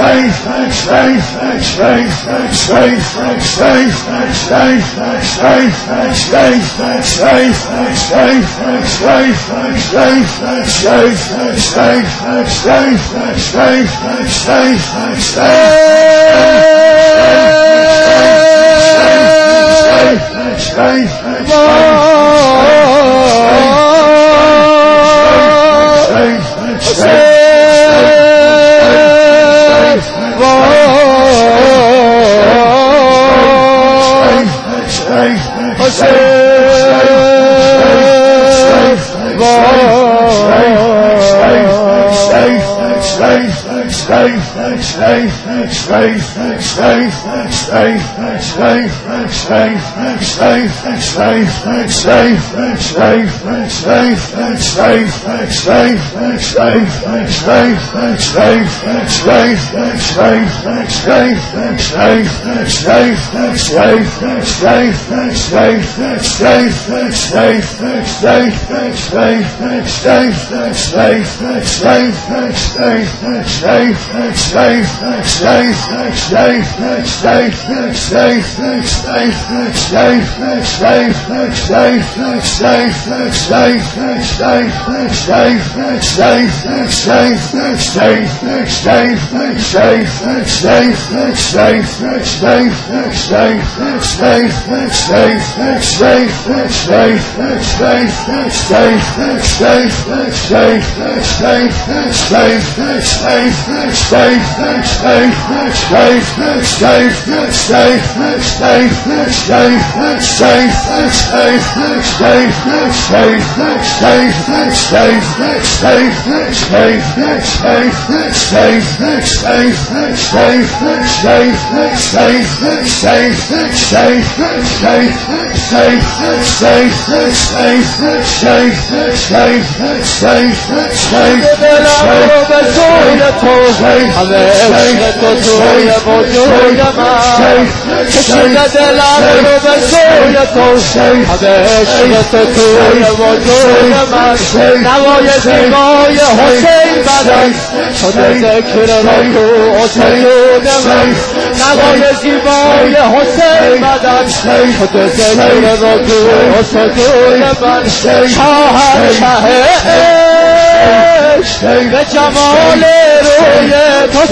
به جمال روی تو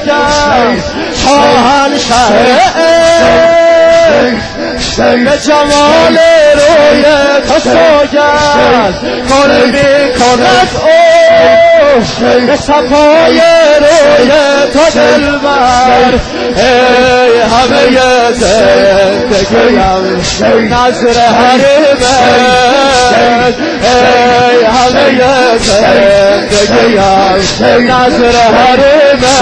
سوگند شاهنشه به جمال روی تو سوگند کار می کند او به صفای روی تو دلبر ای همه زندگیم نظر حرمت ای همه زندگیم نظر حرمت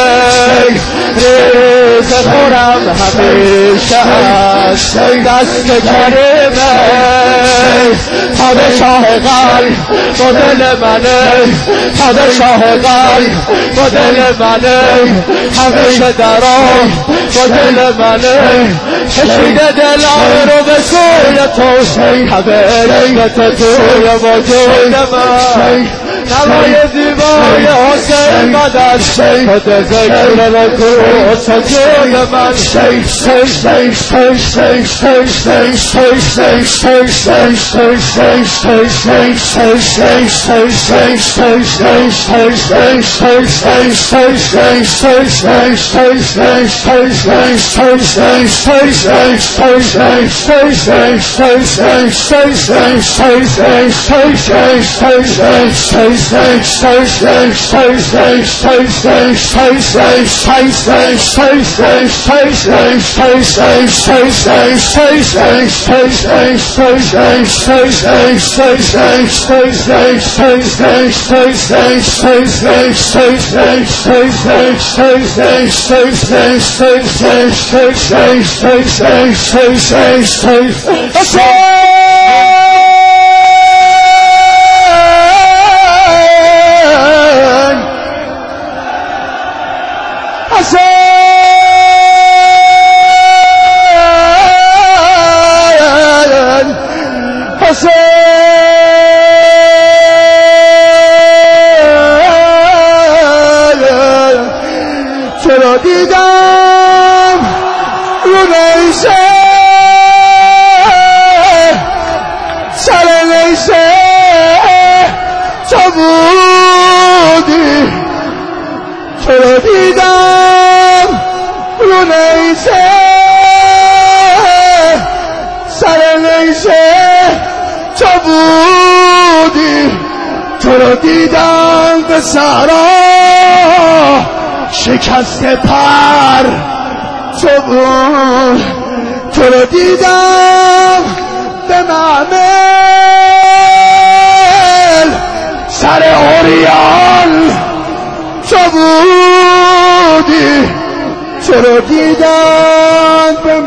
ریز خورم همیشه هست دست کرمت پادشاه قلب با دل منه پادشاه قلب با دل منه همیشه درام با دل منه کشیده دلم رو به سوی تو حقیقت توی وجود من نوای زیبای حسین مدد خود ذکر رکوع سجود من رو دیدم رو نیشه سر نیشه تو بودی تو رو دیدم رو نیشه سر نیشه تو بودی تو رو دیدم به صحرا شکست پر تو بود تو رو دیدم به معمل سر اوریان تو بودی تو رو دیدم به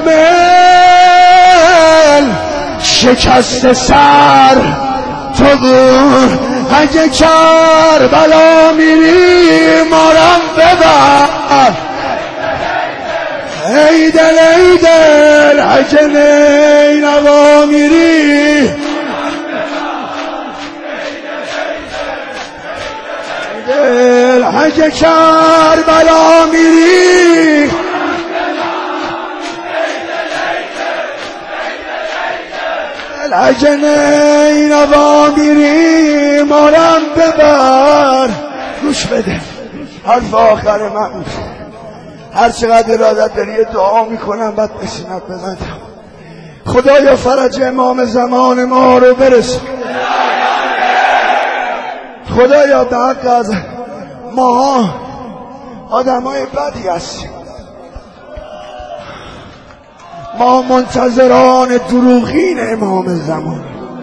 معمل شکست سر تو بود اگه کربلا میری مارم ببر ای دل اگه نینوا میری دل اگه کربلا میری اگه نینوا میری مارم ببر. گوش بده حرف آخر من هر چقدر ارادت داری یه دعا میکنم بعد بشینم بزنم. خدایا فرج امام زمان ما رو برسون. خدایا به حق از ما آدمای بدی هستیم، ما منتظران دروغین امام زمان،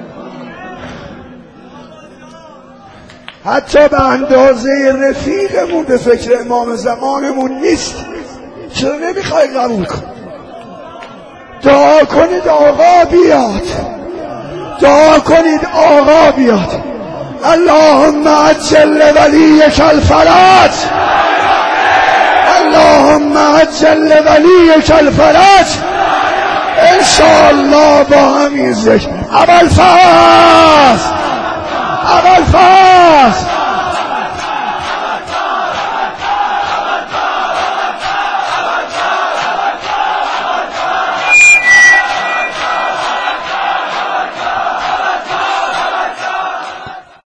حتی به اندازه رفیقمون به فکر امام زمانمون نیست. چرا نمیخوای قبول کن؟ دعا کنید آقا بیاد، دعا کنید آقا بیاد. اللهم عجل ولیک الفرج، اللهم عجل ولیک الفرج. انشاءالله با همین ذکر ابوالفضل